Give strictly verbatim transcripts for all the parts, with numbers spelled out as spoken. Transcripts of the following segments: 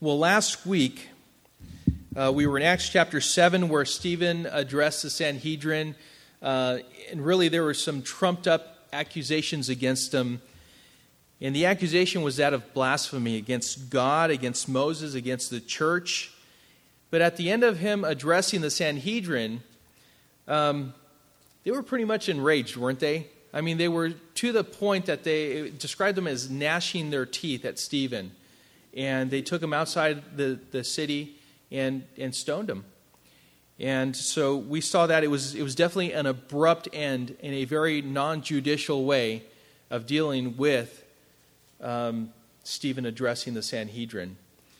Well, last week, uh, we were in Acts chapter seven, where Stephen addressed the Sanhedrin, uh, and really there were some trumped-up accusations against him. And the accusation was that of blasphemy against God, against Moses, against the church. But at the end of him addressing the Sanhedrin, um, they were pretty much enraged, weren't they? I mean, they were to the point that they described them as gnashing their teeth at Stephen. And they took him outside the, the city and, and stoned him. And so we saw that it was it was definitely an abrupt end in a very non-judicial way of dealing with um, Stephen addressing the Sanhedrin.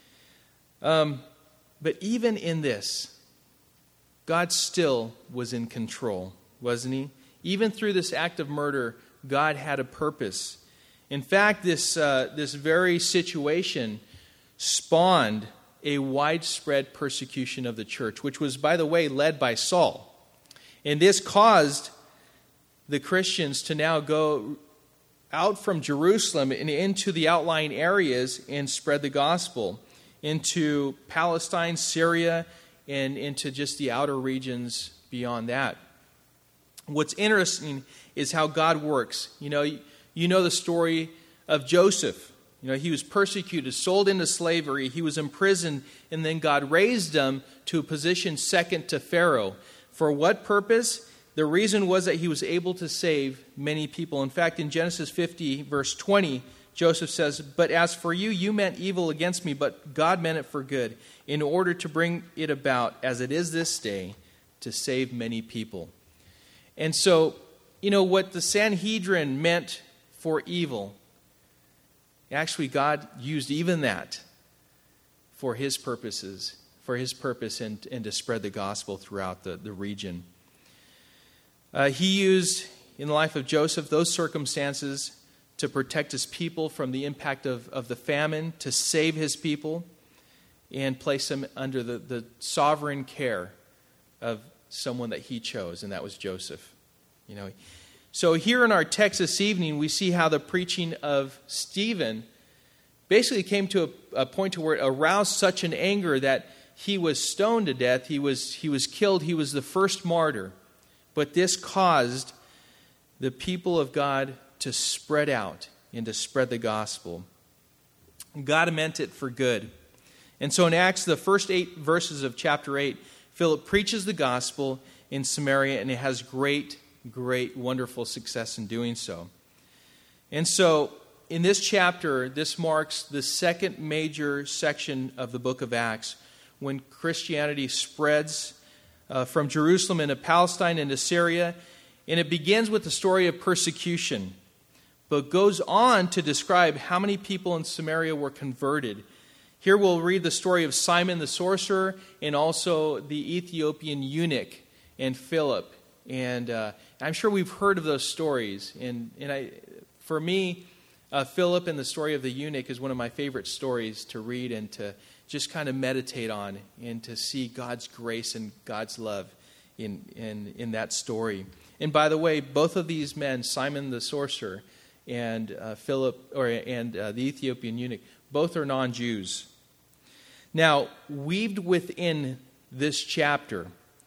Um, but even in this, God still was in control, wasn't he? Even through this act of murder, God had a purpose. In fact, this uh, this very situation spawned a widespread persecution of the church, which was, by the way, led by Saul. And this caused the Christians to now go out from Jerusalem and into the outlying areas and spread the gospel into Palestine, Syria, and into just the outer regions beyond that. What's interesting is how God works. You know, you know the story of Joseph. You know, he was persecuted, sold into slavery, he was imprisoned, and then God raised him to a position second to Pharaoh. For what purpose? The reason was that he was able to save many people. In fact, in Genesis fifty, verse twenty, Joseph says, "But as for you, you meant evil against me, but God meant it for good, in order to bring it about, as it is this day, to save many people." And so, you know, what the Sanhedrin meant for evil, actually God used even that for his purposes, for his purpose and, and to spread the gospel throughout the, the region. Uh, he used, in the life of Joseph, those circumstances to protect his people from the impact of, of the famine, to save his people, and place them under the, the sovereign care of someone that he chose, and that was Joseph. You know, so here in our text this evening, we see how the preaching of Stephen basically came to a, a point to where it aroused such an anger that he was stoned to death. He was he was killed. He was the first martyr. But this caused the people of God to spread out and to spread the gospel. God meant it for good. And so in Acts, the first eight verses of chapter eight, Philip preaches the gospel in Samaria, and it has great, great, wonderful success in doing so. And so, in this chapter, this marks the second major section of the book of Acts, when Christianity spreads uh, from Jerusalem into Palestine, into Syria, and it begins with the story of persecution, but goes on to describe how many people in Samaria were converted. Here we'll read the story of Simon the sorcerer and also the Ethiopian eunuch and Philip. And uh, I'm sure we've heard of those stories. And, and I, for me, uh, Philip and the story of the eunuch is one of my favorite stories to read and to just kind of meditate on and to see God's grace and God's love in, in, in that story. And by the way, both of these men, Simon the sorcerer and uh, Philip, or and uh, the Ethiopian eunuch, both are non-Jews. Now, weaved within this chapter,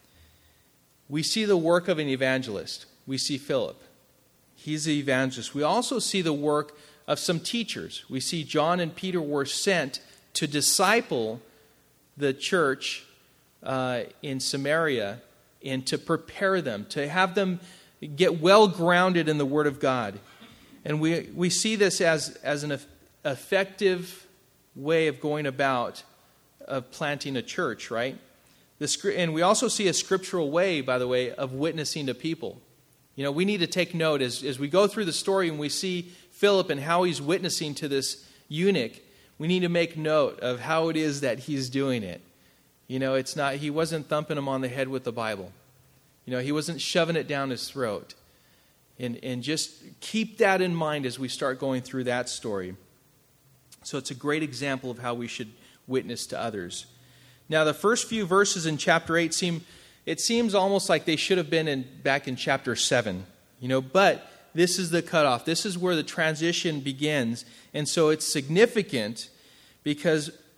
we see the work of an evangelist. We see Philip. He's the evangelist. We also see the work of some teachers. We see John and Peter were sent to disciple the church uh, in Samaria and to prepare them, to have them get well grounded in the Word of God. And we, we see this as, as an effective way of going about of planting a church, right? The, and we also see a scriptural way, by the way, of witnessing to people. You know, we need to take note as, as we go through the story and we see Philip and how he's witnessing to this eunuch. We need to make note of how it is that he's doing it. You know, it's not, he wasn't thumping him on the head with the Bible. You know, he wasn't shoving it down his throat. And, and just keep that in mind as we start going through that story. So it's a great example of how we should witness to others. Now, the first few verses in chapter eight seem, it seems almost like they should have been in back in chapter seven, you know, but this is the cutoff. This is where the transition begins. And so it's significant because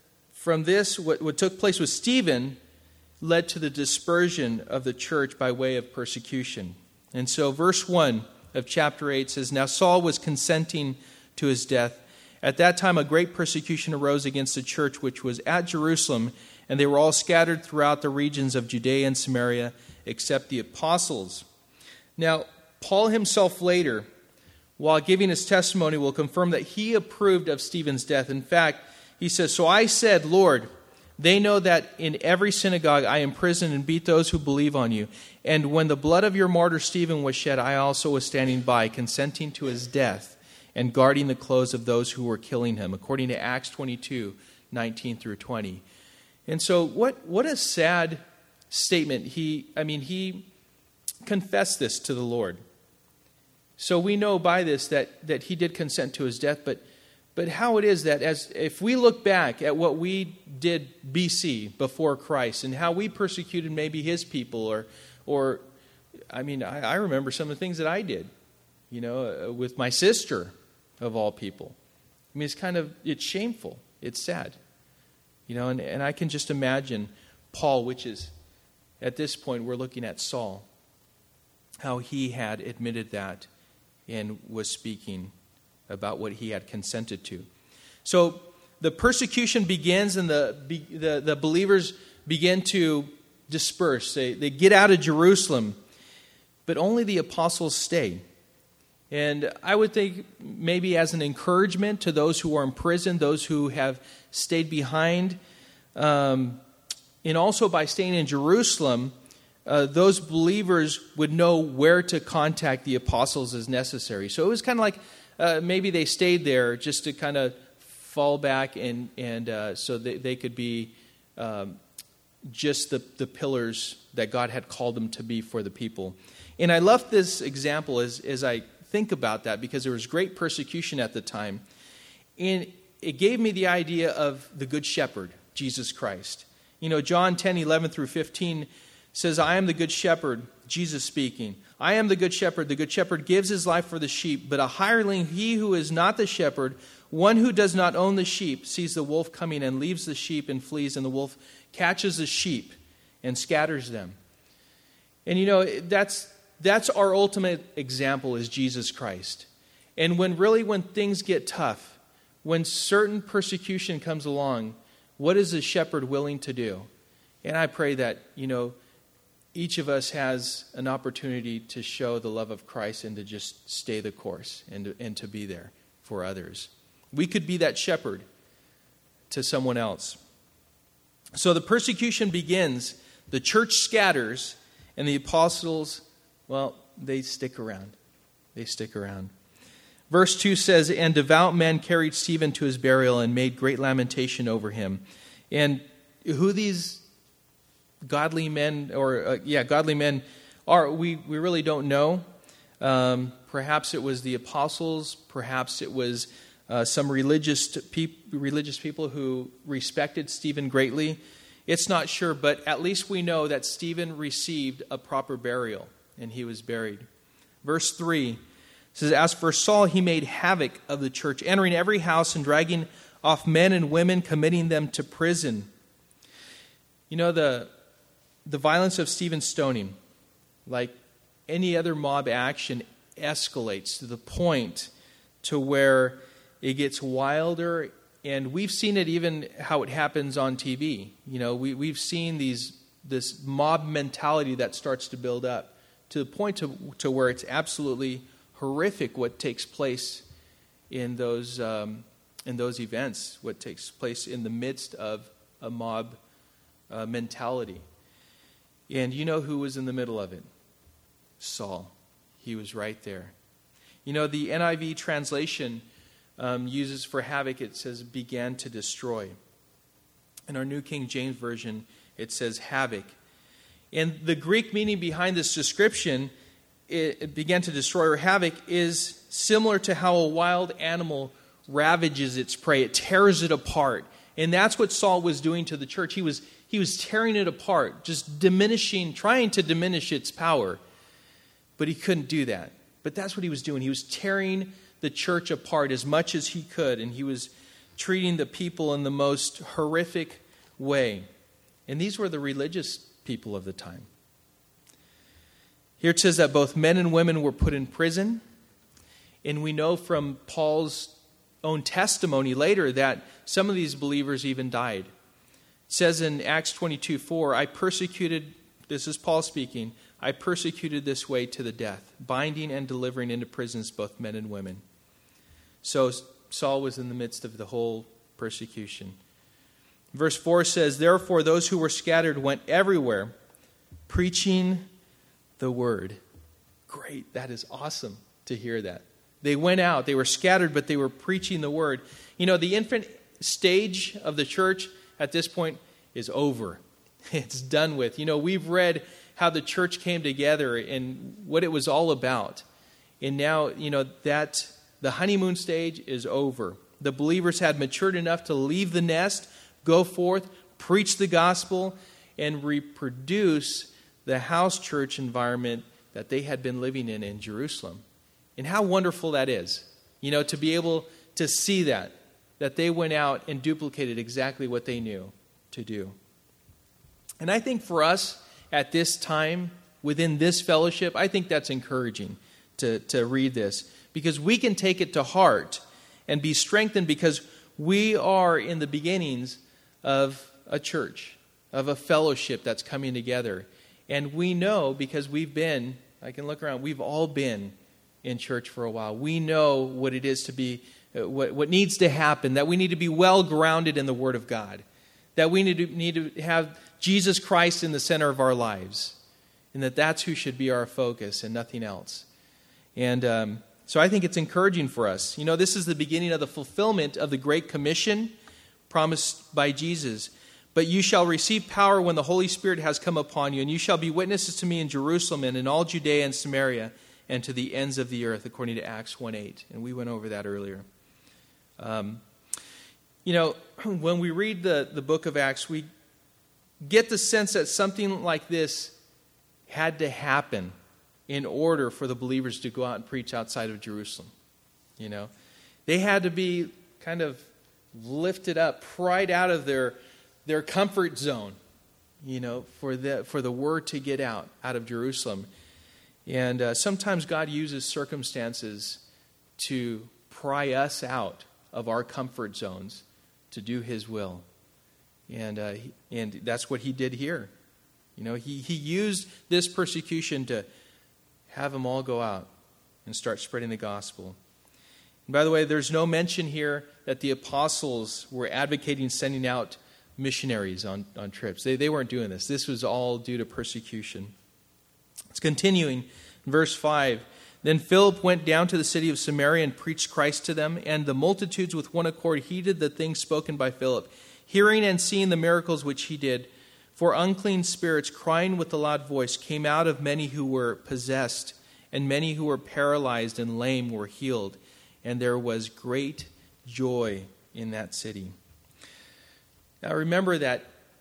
from this, what, what took place with Stephen led to the dispersion of the church by way of persecution. And so verse one of chapter eight says, "Now Saul was consenting to his death. At that time a great persecution arose against the church which was at Jerusalem, and they were all scattered throughout the regions of Judea and Samaria, except the apostles." Now, Paul himself later, while giving his testimony, will confirm that he approved of Stephen's death. In fact, he says, "So I said, Lord, they know that in every synagogue I imprisoned and beat those who believe on you. And when the blood of your martyr Stephen was shed, I also was standing by, consenting to his death and guarding the clothes of those who were killing him," according to Acts twenty-two, nineteen through twenty. And so what, what a sad statement. He, I mean, he confessed this to the Lord. So we know by this that, that he did consent to his death, but But how it is that as if we look back at what we did B C, before Christ, and how we persecuted maybe his people, or, or I mean, I, I remember some of the things that I did, you know, uh, with my sister, of all people. I mean, it's kind of, it's shameful. It's sad. You know, and, and I can just imagine Paul, which is, at this point, we're looking at Saul, how he had admitted that and was speaking about what he had consented to. So the persecution begins, and the the, the believers begin to disperse. They, they get out of Jerusalem, but only the apostles stay. And I would think maybe as an encouragement to those who are in prison, those who have stayed behind, um, and also by staying in Jerusalem, uh, those believers would know where to contact the apostles as necessary. So it was kind of like Uh, maybe they stayed there just to kind of fall back and, and uh, so they, they could be um, just the, the pillars that God had called them to be for the people. And I love this example as, as I think about that, because there was great persecution at the time. And it gave me the idea of the Good Shepherd, Jesus Christ. You know, John ten, eleven through fifteen says, "I am the Good Shepherd," Jesus speaking. "I am the Good Shepherd. The Good Shepherd gives his life for the sheep. But a hireling, he who is not the shepherd, one who does not own the sheep, sees the wolf coming and leaves the sheep and flees, and the wolf catches the sheep and scatters them." And you know, that's that's our ultimate example, is Jesus Christ. And when really, when things get tough, when certain persecution comes along, what is the shepherd willing to do? And I pray that, you know, each of us has an opportunity to show the love of Christ and to just stay the course and to, and to be there for others. We could be that shepherd to someone else. So the persecution begins, the church scatters, and the apostles, well, they stick around. They stick around. Verse two says, "And devout men carried Stephen to his burial and made great lamentation over him." And who these godly men, or uh, yeah, godly men are, we, we really don't know. Um, perhaps it was the apostles. Perhaps it was uh, some religious peop- religious people who respected Stephen greatly. It's not sure, but at least we know that Stephen received a proper burial, and he was buried. Verse three says, "As for Saul, he made havoc of the church, entering every house and dragging off men and women, committing them to prison." You know, the The violence of Stephen's stoning, like any other mob action, escalates to the point to where it gets wilder, and we've seen it even how it happens on T V. You know, we, we've seen these this mob mentality that starts to build up to the point to, to where it's absolutely horrific what takes place in those um, in those events, what takes place in the midst of a mob uh, mentality. And you know who was in the middle of it? Saul. He was right there. You know, the N I V translation um, uses for havoc, it says, "began to destroy." In our New King James Version, it says havoc. And the Greek meaning behind this description, it, it began to destroy, or havoc, is similar to how a wild animal ravages its prey. It tears it apart. And that's what Saul was doing to the church. He was He was tearing it apart, just diminishing, trying to diminish its power. But he couldn't do that. But that's what he was doing. He was tearing the church apart as much as he could. And he was treating the people in the most horrific way. And these were the religious people of the time. Here it says that both men and women were put in prison. And we know from Paul's own testimony later that some of these believers even died. It says in Acts twenty-two four, I persecuted, this is Paul speaking, I persecuted this way to the death, binding and delivering into prisons both men and women. So Saul was in the midst of the whole persecution. Verse four says, therefore those who were scattered went everywhere, preaching the word. Great, that is awesome to hear that. They went out, they were scattered, but they were preaching the word. You know, the infant stage of the church at this point is over. It's done with. You know, we've read how the church came together and what it was all about. And now, you know, that the honeymoon stage is over. The believers had matured enough to leave the nest, go forth, preach the gospel, and reproduce the house church environment that they had been living in in Jerusalem. And how wonderful that is, you know, to be able to see that, that they went out and duplicated exactly what they knew to do. And I think for us at this time, within this fellowship, I think that's encouraging to, to read this, because we can take it to heart and be strengthened because we are in the beginnings of a church, of a fellowship that's coming together. And we know, because we've been, I can look around, we've all been in church for a while. We know what it is to be, uh, what, what needs to happen, that we need to be well grounded in the Word of God, that we need to, need to have Jesus Christ in the center of our lives, and that that's who should be our focus and nothing else. And um, so I think it's encouraging for us. You know, this is the beginning of the fulfillment of the Great Commission promised by Jesus. But you shall receive power when the Holy Spirit has come upon you, and you shall be witnesses to me in Jerusalem and in all Judea and Samaria and to the ends of the earth, according to Acts one eight. And we went over that earlier. Um, you know, when we read the, the book of Acts, we get the sense that something like this had to happen in order for the believers to go out and preach outside of Jerusalem. You know, they had to be kind of lifted up, pried out of their their comfort zone, you know, for the for the word to get out out of Jerusalem. And uh, sometimes God uses circumstances to pry us out of our comfort zones to do His will. And uh, and that's what He did here. You know, he, he used this persecution to have them all go out and start spreading the gospel. And by the way, there's no mention here that the apostles were advocating sending out missionaries on, on trips. They, they weren't doing this. This was all due to persecution. It's continuing in verse five. Then Philip went down to the city of Samaria and preached Christ to them, and the multitudes with one accord heeded the things spoken by Philip, hearing and seeing the miracles which he did. For unclean spirits, crying with a loud voice, came out of many who were possessed, and many who were paralyzed and lame were healed. And there was great joy in that city. Now remember that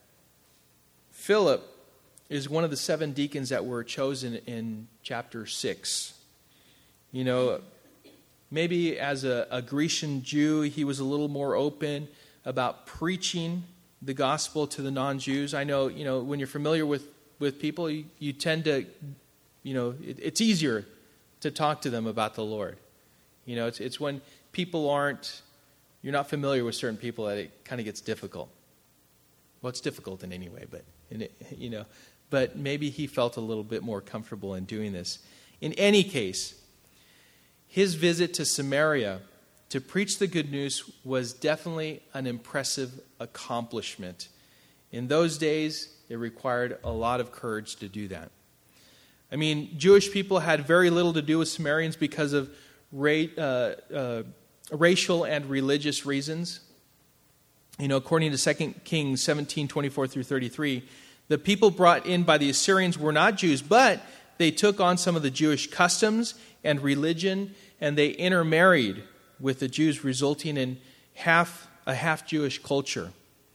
Philip is one of the seven deacons that were chosen in chapter six. You know, maybe as a, a Grecian Jew, he was a little more open about preaching the gospel to the non-Jews. I know, you know, when you're familiar with, with people, you, you tend to, you know, it, it's easier to talk to them about the Lord. You know, it's it's when people aren't, you're not familiar with certain people that it kind of gets difficult. Well, it's difficult in any way, but, in it, you know, but maybe he felt a little bit more comfortable in doing this. In any case, his visit to Samaria to preach the good news was definitely an impressive accomplishment. In those days, it required a lot of courage to do that. I mean, Jewish people had very little to do with Samaritans because of ra- uh, uh, racial and religious reasons. You know, according to Second Kings seventeen, twenty-four through thirty-three, the people brought in by the Assyrians were not Jews, but they took on some of the Jewish customs and religion, and they intermarried with the Jews, resulting in half a half-Jewish culture.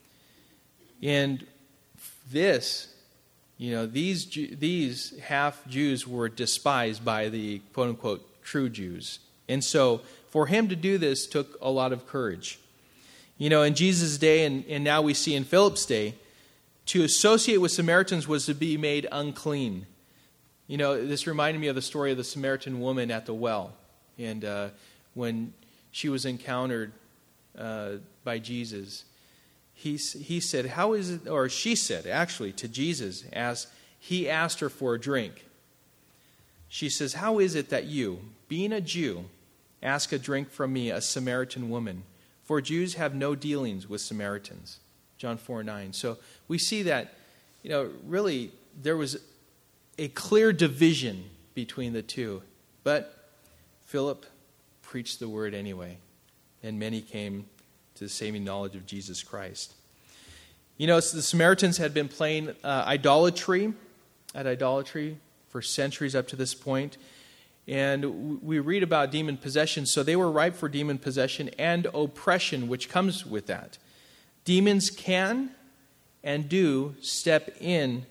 And this, you know, these these half-Jews were despised by the quote-unquote true Jews. And so for him to do this took a lot of courage. You know, in Jesus' day, and, and now we see in Philip's day, to associate with Samaritans was to be made unclean. You know, this reminded me of the story of the Samaritan woman at the well. And uh, when she was encountered uh, by Jesus, he, he said, how is it, or she said, actually, to Jesus, as he asked her for a drink. She says, how is it that you, being a Jew, ask a drink from me, a Samaritan woman? For Jews have no dealings with Samaritans. John four nine. So we see that, you know, really there was a clear division between the two. But Philip preached the word anyway, and many came to the saving knowledge of Jesus Christ. You know, the Samaritans had been playing uh, idolatry, at idolatry for centuries up to this point. And we read about demon possession, so they were ripe for demon possession and oppression, which comes with that. Demons can and do step in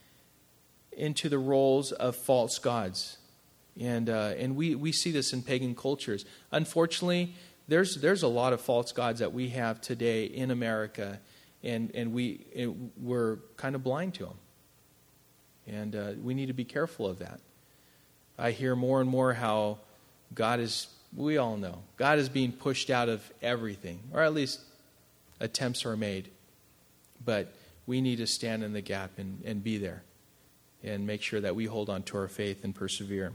into the roles of false gods. And uh, and we, we see this in pagan cultures. Unfortunately, there's there's a lot of false gods that we have today in America, and, and we, it, we're kind of blind to them. And uh, we need to be careful of that. I hear more and more how God is, we all know, God is being pushed out of everything, or at least attempts are made. But we need to stand in the gap and, and be there and make sure that we hold on to our faith and persevere.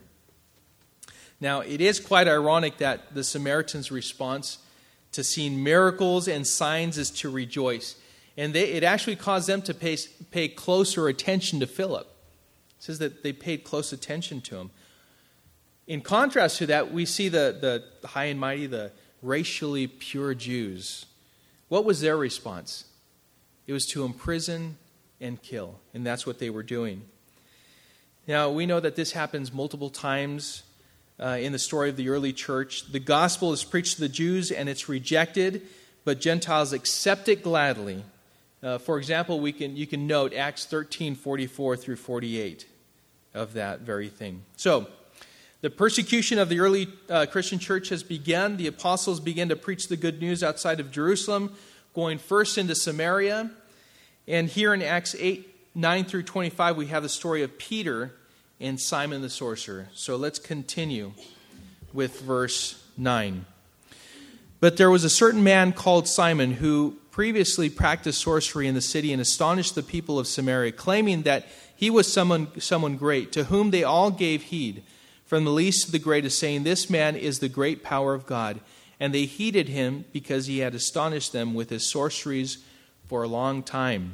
Now, it is quite ironic that the Samaritans' response to seeing miracles and signs is to rejoice. And they, it actually caused them to pay, pay closer attention to Philip. It says that they paid close attention to him. In contrast to that, we see the, the high and mighty, the racially pure Jews. What was their response? It was to imprison and kill. And that's what they were doing. Now, we know that this happens multiple times uh, in the story of the early church. The gospel is preached to the Jews and it's rejected, but Gentiles accept it gladly. Uh, for example, we can you can note Acts thirteen forty-four through forty-eight of that very thing. So, the persecution of the early uh, Christian church has begun. The apostles began to preach the good news outside of Jerusalem, going first into Samaria. And here in Acts eight, nine through twenty-five, we have the story of Peter and Simon the sorcerer. So let's continue with verse nine. But there was a certain man called Simon who previously practiced sorcery in the city and astonished the people of Samaria, claiming that he was someone, someone great, to whom they all gave heed, from the least to the greatest, saying, this man is the great power of God. And they heeded him because he had astonished them with his sorceries for a long time.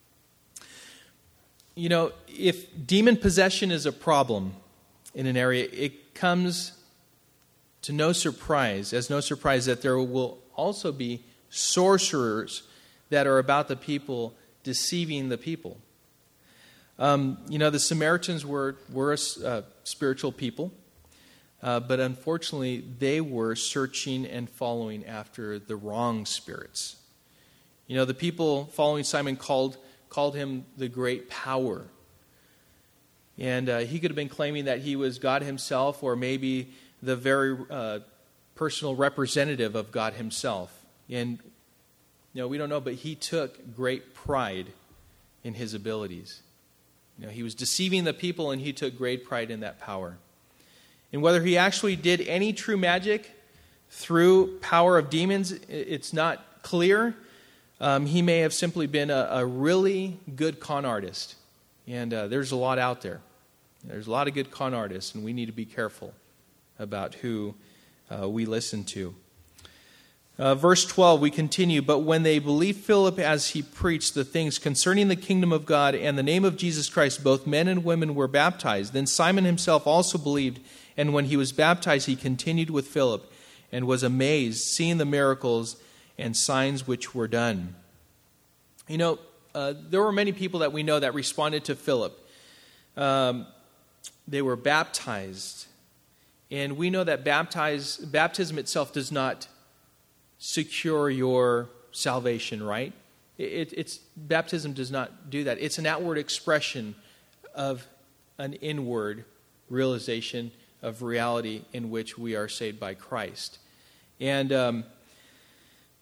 You know, if demon possession is a problem in an area, it comes to no surprise, as no surprise that there will also be sorcerers that are about the people, deceiving the people. Um, you know, the Samaritans were, were a uh, spiritual people, uh, but unfortunately they were searching and following after the wrong spirits. You know, the people following Simon called, called him the great power. And uh, he could have been claiming that he was God himself, or maybe the very uh, personal representative of God himself. And, you know, we don't know, but he took great pride in his abilities. You know, he was deceiving the people, and he took great pride in that power. And whether he actually did any true magic through power of demons, it's not clear. Um, he may have simply been a, a really good con artist. And uh, there's a lot out there. There's a lot of good con artists, and we need to be careful about who uh, we listen to. Uh, verse twelve, we continue. But when they believed Philip as he preached the things concerning the kingdom of God and the name of Jesus Christ, both men and women were baptized. Then Simon himself also believed, and when he was baptized, he continued with Philip and was amazed, seeing the miracles and signs which were done. You know, uh, there were many people that we know that responded to Philip. Um, they were baptized. And we know that baptize, baptism itself does not secure your salvation, right? It, it's baptism does not do that. It's an outward expression of an inward realization of reality in which we are saved by Christ. And um,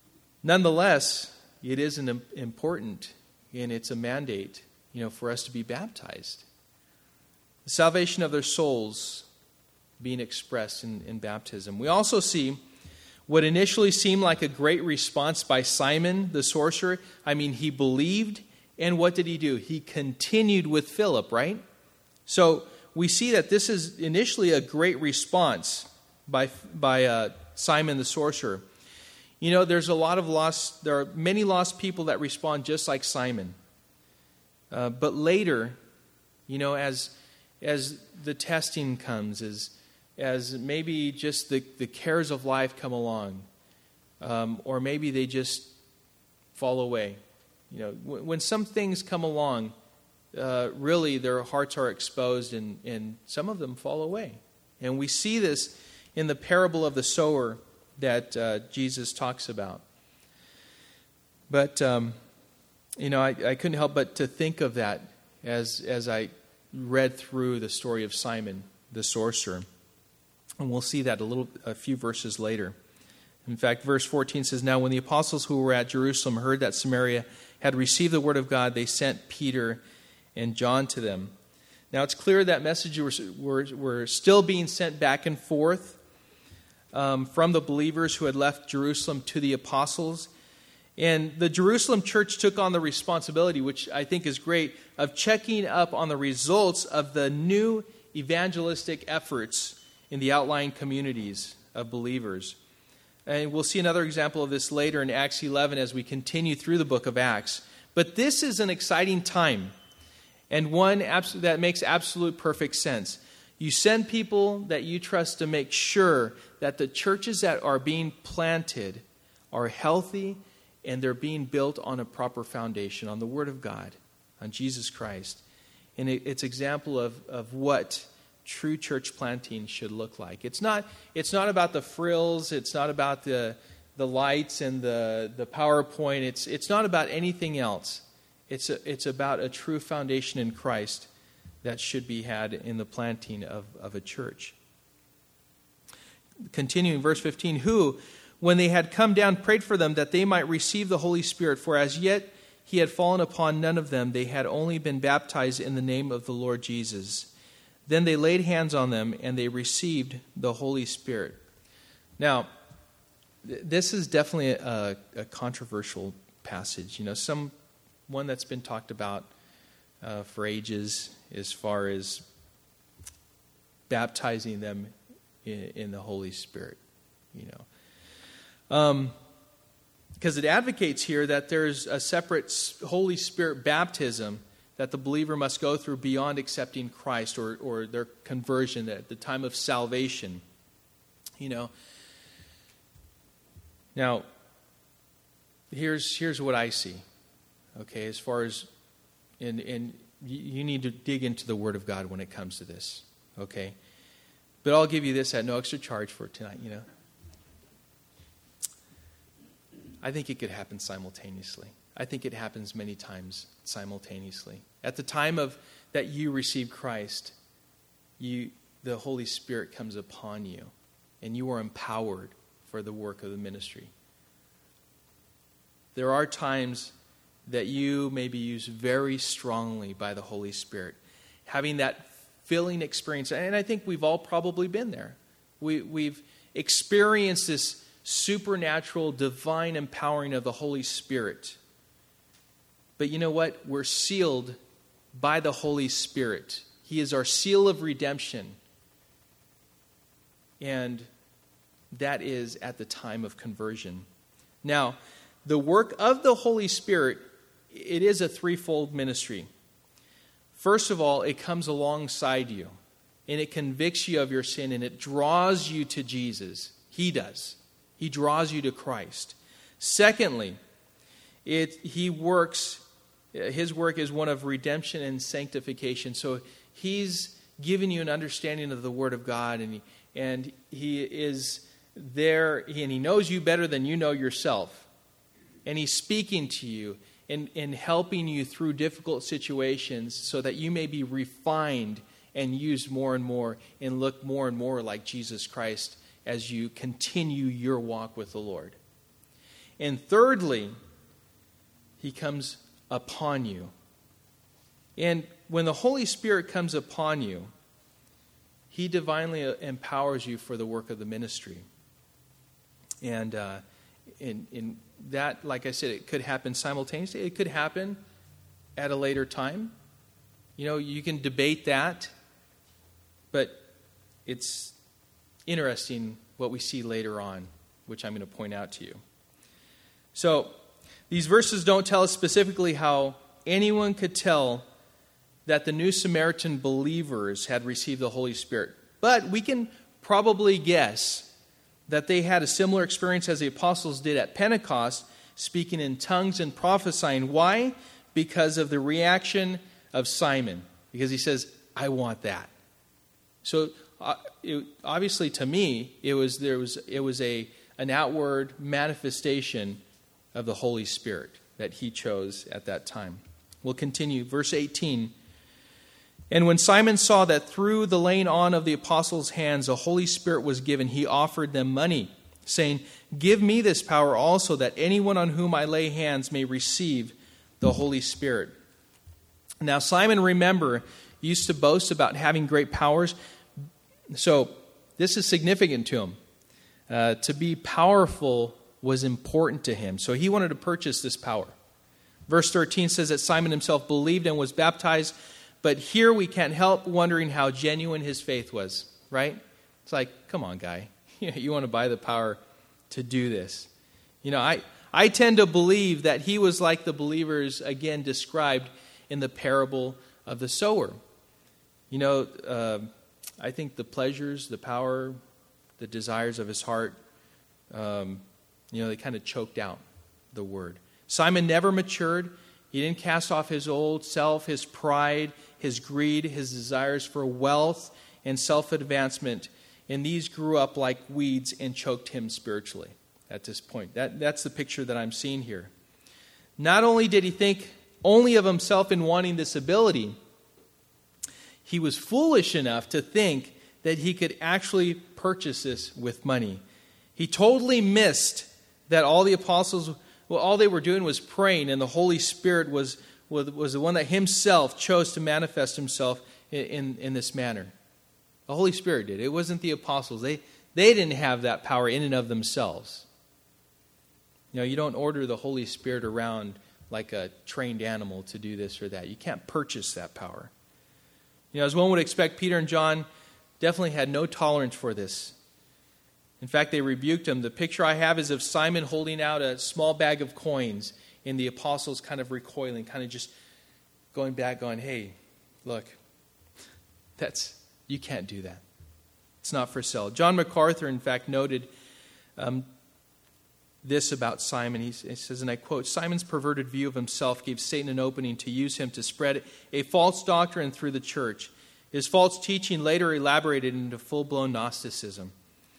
Nonetheless, it is an important, and it's a mandate, you know, for us to be baptized. The salvation of their souls being expressed in, in baptism. We also see what initially seemed like a great response by Simon the sorcerer. I mean, he believed, and what did he do? He continued with Philip, right? So we see that this is initially a great response by by uh, Simon the sorcerer. You know, there's a lot of lost, there are many lost people that respond just like Simon. Uh, but later, you know, as as the testing comes, as as maybe just the, the cares of life come along, um, or maybe they just fall away. You know, when, when some things come along, uh, really their hearts are exposed, and, and some of them fall away. And we see this in the parable of the sower that uh, Jesus talks about. But, um, you know, I, I couldn't help but to think of that as as I read through the story of Simon the sorcerer. And we'll see that a little, a few verses later. In fact, verse fourteen says, "Now when the apostles who were at Jerusalem heard that Samaria had received the word of God, they sent Peter and John to them." Now it's clear that messages were, were, were still being sent back and forth um, from the believers who had left Jerusalem to the apostles. And the Jerusalem church took on the responsibility, which I think is great, of checking up on the results of the new evangelistic efforts in the outlying communities of believers. And we'll see another example of this later in Acts eleven as we continue through the book of Acts. But this is an exciting time, and one that makes absolute perfect sense. You send people that you trust to make sure that the churches that are being planted are healthy and they're being built on a proper foundation, on the Word of God, on Jesus Christ. And it, it's an example of, of what true church planting should look like. It's not it's not about the frills, it's not about the the lights and the, the PowerPoint, it's it's not about anything else. It's a, it's about a true foundation in Christ that should be had in the planting of, of a church. Continuing, verse fifteen, "Who, when they had come down, prayed for them that they might receive the Holy Spirit, for as yet he had fallen upon none of them, they had only been baptized in the name of the Lord Jesus. Then they laid hands on them, and they received the Holy Spirit." Now, th- this is definitely a, a controversial passage. You know, some one that's been talked about uh, for ages as far as baptizing them in, in the Holy Spirit. You know, um, because it advocates here that there's a separate Holy Spirit baptism that the believer must go through beyond accepting Christ or, or their conversion at the time of salvation. You know. Now, here's here's what I see. Okay, as far as, and and you need to dig into the Word of God when it comes to this. Okay, but I'll give you this at no extra charge for tonight. You know, I think it could happen simultaneously. I think it happens many times simultaneously. At the time of that you receive Christ, you the Holy Spirit comes upon you, and you are empowered for the work of the ministry. There are times that you may be used very strongly by the Holy Spirit, having that filling experience. And I think we've all probably been there. We, we've experienced this supernatural, divine empowering of the Holy Spirit. But you know what? We're sealed by the Holy Spirit. He is our seal of redemption. And that is at the time of conversion. Now, the work of the Holy Spirit, it is a threefold ministry. First of all, it comes alongside you, and it convicts you of your sin, and it draws you to Jesus. He does. He draws you to Christ. Secondly, it he works, his work is one of redemption and sanctification. So he's given you an understanding of the Word of God, and he, and he is there, and he knows you better than you know yourself. And he's speaking to you and, and helping you through difficult situations so that you may be refined and used more and more and look more and more like Jesus Christ as you continue your walk with the Lord. And thirdly, he comes upon you. And when the Holy Spirit comes upon you, he divinely empowers you for the work of the ministry. And uh, in, in that, like I said, it could happen simultaneously. It could happen at a later time. You know, you can debate that, but it's interesting what we see later on, which I'm going to point out to you. So, these verses don't tell us specifically how anyone could tell that the New Samaritan believers had received the Holy Spirit. But we can probably guess that they had a similar experience as the apostles did at Pentecost, speaking in tongues and prophesying. Why? Because of the reaction of Simon. Because he says, I want that. So, uh, it, obviously to me, it was there was it was a an outward manifestation of the Holy Spirit that he chose at that time. We'll continue. Verse eighteen. And when Simon saw that through the laying on of the apostles' hands the Holy Spirit was given, he offered them money, saying, Give me this power also, that anyone on whom I lay hands may receive the Holy Spirit. Now Simon, remember, used to boast about having great powers. So this is significant to him. Uh, to be powerful was important to him. So he wanted to purchase this power. Verse thirteen says that Simon himself believed and was baptized. But here we can't help wondering how genuine his faith was, right? It's like, come on, guy. You want to buy the power to do this. You know, I, I tend to believe that he was like the believers, again, described in the parable of the sower. You know, uh, I think the pleasures, the power, the desires of his heart, um, you know, they kind of choked out the word. Simon never matured. He didn't cast off his old self, his pride, his greed, his desires for wealth and self-advancement. And these grew up like weeds and choked him spiritually at this point. That, that's the picture that I'm seeing here. Not only did he think only of himself in wanting this ability, he was foolish enough to think that he could actually purchase this with money. He totally missed that all the apostles, well, all they were doing was praying, and the Holy Spirit was, was, was the one that himself chose to manifest himself in, in, in this manner. The Holy Spirit did. It wasn't the apostles. They, they didn't have that power in and of themselves. You know, you don't order the Holy Spirit around like a trained animal to do this or that. You can't purchase that power. You know, as one would expect, Peter and John definitely had no tolerance for this. In fact, they rebuked him. The picture I have is of Simon holding out a small bag of coins and the apostles kind of recoiling, kind of just going back, going, hey, look, that's you can't do that. It's not for sale. John MacArthur, in fact, noted um, this about Simon. He, he says, and I quote, Simon's perverted view of himself gave Satan an opening to use him to spread a false doctrine through the church. His false teaching, later elaborated into full-blown Gnosticism,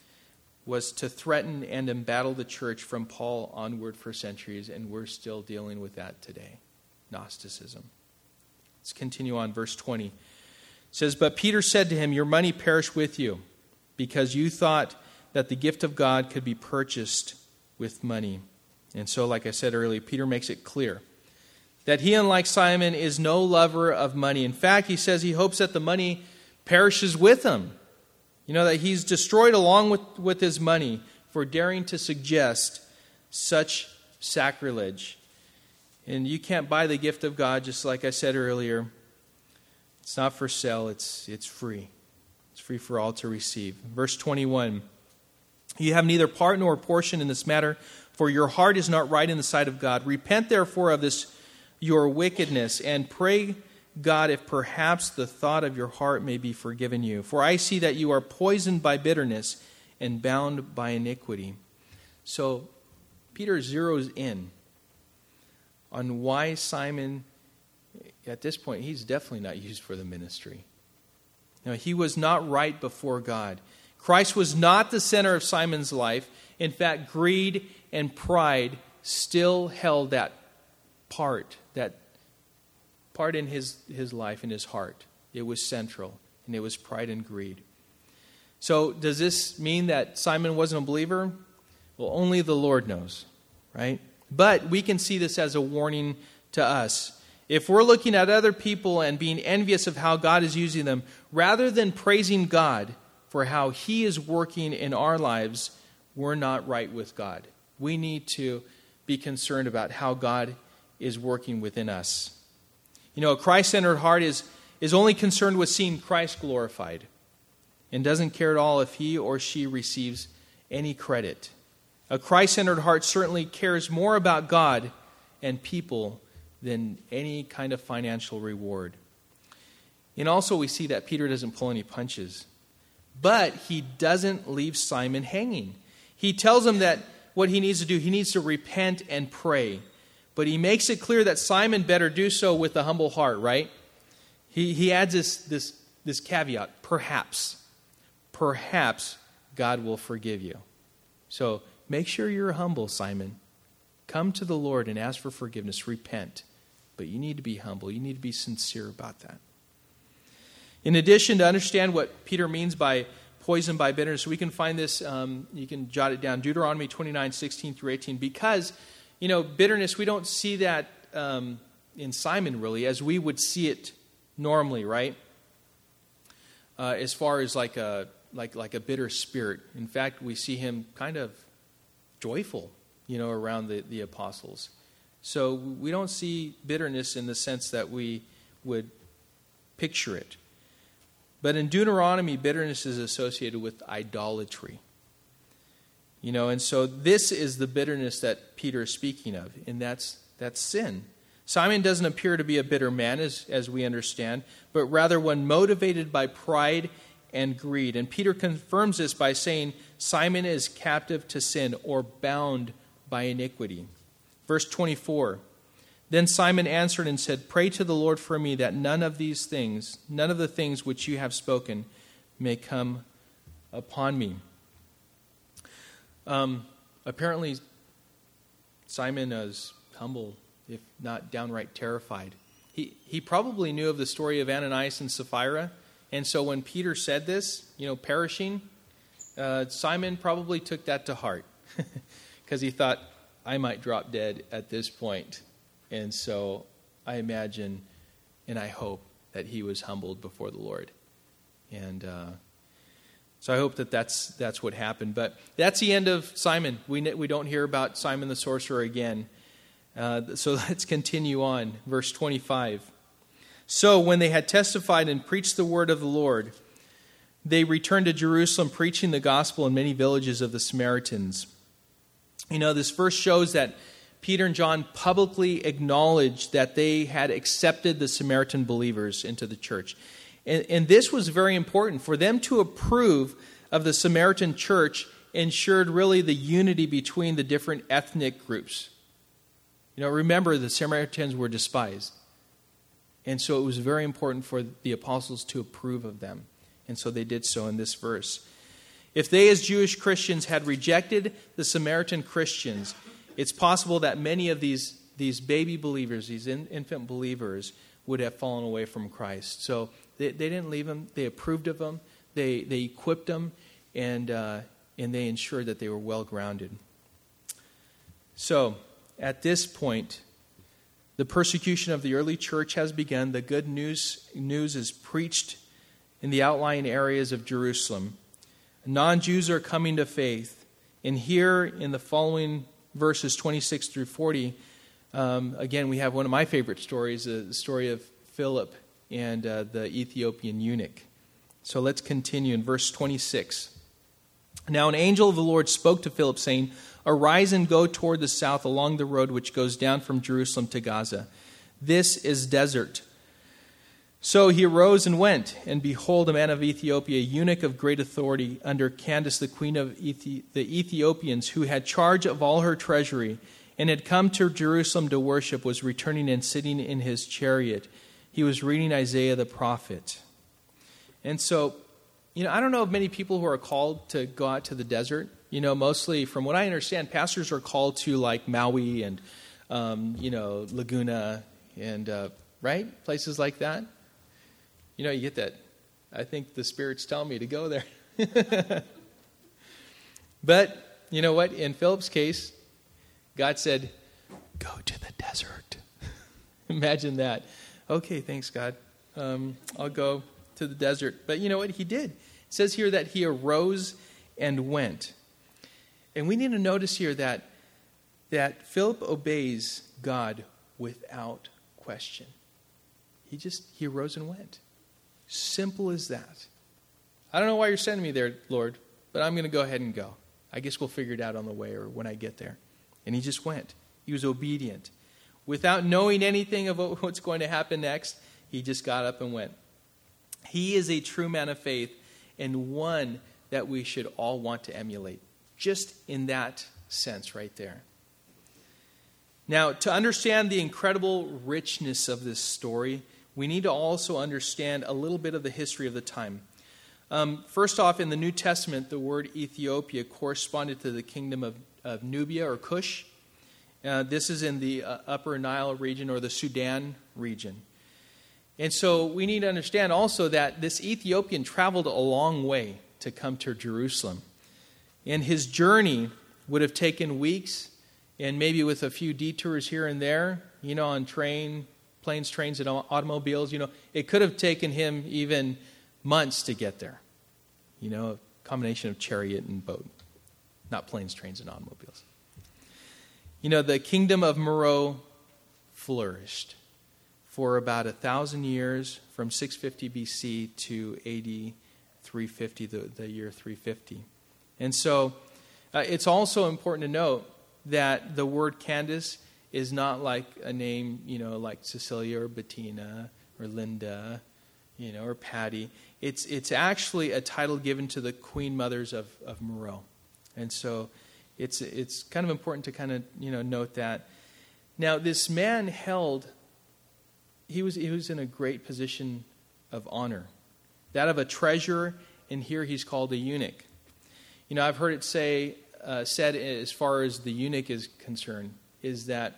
was to threaten and embattle the church from Paul onward for centuries, and we're still dealing with that today, Gnosticism. Let's continue on, verse twenty. It says, but Peter said to him, your money perish with you, because you thought that the gift of God could be purchased with money. And so, like I said earlier, Peter makes it clear that he, unlike Simon, is no lover of money. In fact, he says he hopes that the money perishes with him. You know, that he's destroyed along with, with his money for daring to suggest such sacrilege. And you can't buy the gift of God, just like I said earlier. It's not for sale, it's it's free. It's free for all to receive. Verse twenty-one, you have neither part nor portion in this matter, for your heart is not right in the sight of God. Repent therefore of this your wickedness, and pray God if perhaps the thought of your heart may be forgiven you. For I see that you are poisoned by bitterness and bound by iniquity. So Peter zeroes in on why Simon, at this point, he's definitely not used for the ministry. Now, he was not right before God. Christ was not the center of Simon's life. In fact, greed and pride still held that part, that part in his, his life, in his heart. It was central, and it was pride and greed. So does this mean that Simon wasn't a believer? Well, only the Lord knows. right? But we can see this as a warning to us. If we're looking at other people and being envious of how God is using them, rather than praising God for how He is working in our lives, we're not right with God. We need to be concerned about how God is working within us. You know, a Christ-centered heart is, is only concerned with seeing Christ glorified and doesn't care at all if he or she receives any credit. A Christ-centered heart certainly cares more about God and people than any kind of financial reward. And also we see that Peter doesn't pull any punches. But he doesn't leave Simon hanging. He tells him that what he needs to do, he needs to repent and pray. But he makes it clear that Simon better do so with a humble heart, right? He he adds this this this caveat, perhaps. Perhaps God will forgive you. So make sure you're humble, Simon. Come to the Lord and ask for forgiveness. Repent. But you need to be humble. You need to be sincere about that. In addition, to understand what Peter means by poison by bitterness, we can find this, um, you can jot it down, Deuteronomy twenty-nine, sixteen through eighteen. Because, you know, bitterness, we don't see that um, in Simon really as we would see it normally, right? Uh, as far as like a like like a bitter spirit. In fact, we see him kind of joyful, you know, around the, the apostles. So we don't see bitterness in the sense that we would picture it. But in Deuteronomy, bitterness is associated with idolatry. You know, and so this is the bitterness that Peter is speaking of, and that's that's sin. Simon doesn't appear to be a bitter man, as, as we understand, but rather one motivated by pride and greed. And Peter confirms this by saying, Simon is captive to sin or bound by iniquity. Verse twenty-four, then Simon answered and said, pray to the Lord for me that none of these things, none of the things which you have spoken may come upon me. Um, apparently, Simon is humble, if not downright terrified. He he probably knew of the story of Ananias and Sapphira, and so when Peter said this, you know, perishing, uh, Simon probably took that to heart because he thought, I might drop dead at this point. And so I imagine and I hope that he was humbled before the Lord. And uh, so I hope that that's, that's what happened. But that's the end of Simon. We, we don't hear about Simon the sorcerer again. Uh, so let's continue on. Verse twenty-five. So when they had testified and preached the word of the Lord, they returned to Jerusalem, preaching the gospel in many villages of the Samaritans. You know, this verse shows that Peter and John publicly acknowledged that they had accepted the Samaritan believers into the church. And, and this was very important. For them to approve of the Samaritan church ensured really the unity between the different ethnic groups. You know, remember, the Samaritans were despised. And so it was very important for the apostles to approve of them. And so they did so in this verse. If they as Jewish Christians had rejected the Samaritan Christians, it's possible that many of these, these baby believers, these in, infant believers, would have fallen away from Christ. So they, they didn't leave them. They approved of them. They, they equipped them. And, uh, and they ensured that they were well grounded. So at this point, the persecution of the early church has begun. The good news, news is preached in the outlying areas of Jerusalem. Non-Jews are coming to faith. And here in the following verses twenty-six through forty, um, again, we have one of my favorite stories, uh, the story of Philip and uh, the Ethiopian eunuch. So let's continue in verse twenty-six. Now an angel of the Lord spoke to Philip, saying, arise and go toward the south along the road which goes down from Jerusalem to Gaza. This is desert. So he arose and went, and behold, a man of Ethiopia, a eunuch of great authority, under Candace, the queen of Ethi- the Ethiopians, who had charge of all her treasury, and had come to Jerusalem to worship, was returning and sitting in his chariot. He was reading Isaiah the prophet. And so, you know, I don't know of many people who are called to go out to the desert. You know, mostly, from what I understand, pastors are called to like Maui and, um, you know, Laguna and, uh, right? Places like that. You know, you get that. I think the Spirit's telling me to go there. But, you know what? In Philip's case, God said, go to the desert. Imagine that. Okay, thanks, God. Um, I'll go to the desert. But you know what? He did. It says here that he arose and went. And we need to notice here that, that Philip obeys God without question. He just, he arose and went. Simple as that. I don't know why you're sending me there, Lord, but I'm going to go ahead and go. I guess we'll figure it out on the way or when I get there. And he just went. He was obedient. Without knowing anything of what's going to happen next, he just got up and went. He is a true man of faith and one that we should all want to emulate. Just in that sense right there. Now, to understand the incredible richness of this story, we need to also understand a little bit of the history of the time. Um, first off, in the New Testament, the word Ethiopia corresponded to the kingdom of, of Nubia or Cush. Uh, this is in the uh, Upper Nile region or the Sudan region. And so we need to understand also that this Ethiopian traveled a long way to come to Jerusalem. And his journey would have taken weeks and maybe with a few detours here and there, you know, on train, planes, trains, and automobiles, you know, it could have taken him even months to get there. You know, a combination of chariot and boat, not planes, trains, and automobiles. You know, the kingdom of Meroe flourished for about a thousand years, from six fifty B C to A D three fifty, the, the year three fifty. And so uh, it's also important to note that the word Candace is not like a name, you know, like Cecilia or Bettina or Linda, you know, or Patty. It's it's actually a title given to the queen mothers of, of Meroe. And so it's it's kind of important to kind of, you know, note that. Now, this man held, he was he was in a great position of honor, that of a treasurer, and here he's called a eunuch. You know, I've heard it say, uh, said as far as the eunuch is concerned, is that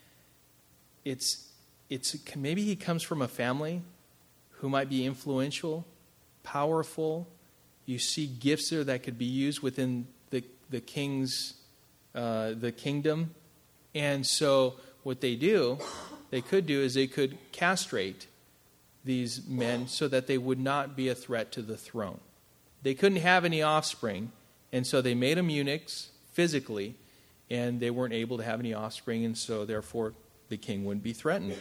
it's it's maybe he comes from a family who might be influential, powerful. You see gifts there that could be used within the the king's uh, the kingdom, and so what they do, they could do is they could castrate these men so that they would not be a threat to the throne. They couldn't have any offspring, and so they made them eunuchs physically, and they weren't able to have any offspring, and so therefore the king wouldn't be threatened.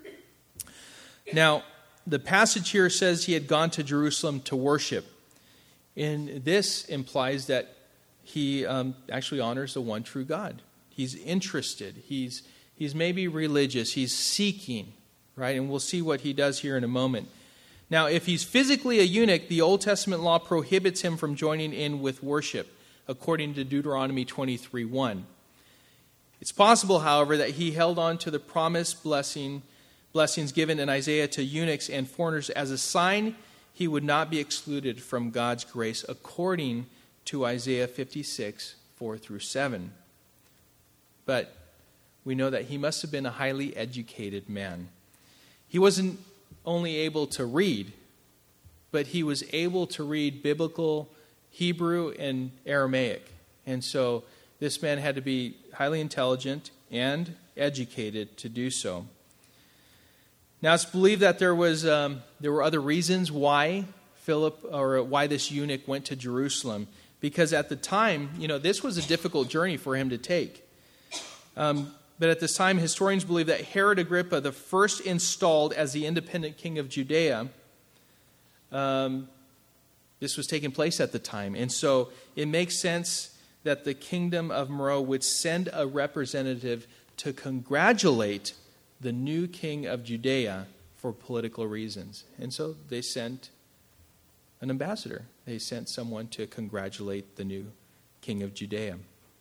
Now, the passage here says he had gone to Jerusalem to worship. And this implies that he um, actually honors the one true God. He's interested. He's he's maybe religious. He's seeking, right? And we'll see what he does here in a moment. Now, if he's physically a eunuch, the Old Testament law prohibits him from joining in with worship, according to Deuteronomy twenty-three one. It's possible, however, that he held on to the promised blessing, blessings given in Isaiah to eunuchs and foreigners as a sign he would not be excluded from God's grace, according to Isaiah fifty-six, four through seven. But we know that he must have been a highly educated man. He wasn't only able to read, but he was able to read biblical Hebrew and Aramaic. And so this man had to be highly intelligent and educated to do so. Now, it's believed that there was um, there were other reasons why Philip or why this eunuch went to Jerusalem, because at the time, you know, this was a difficult journey for him to take. Um, but at this time, historians believe that Herod Agrippa, the first installed as the independent king of Judea, um, this was taking place at the time, and so it makes sense that the kingdom of Meroe would send a representative to congratulate the new king of Judea for political reasons. And so they sent an ambassador. They sent someone to congratulate the new king of Judea.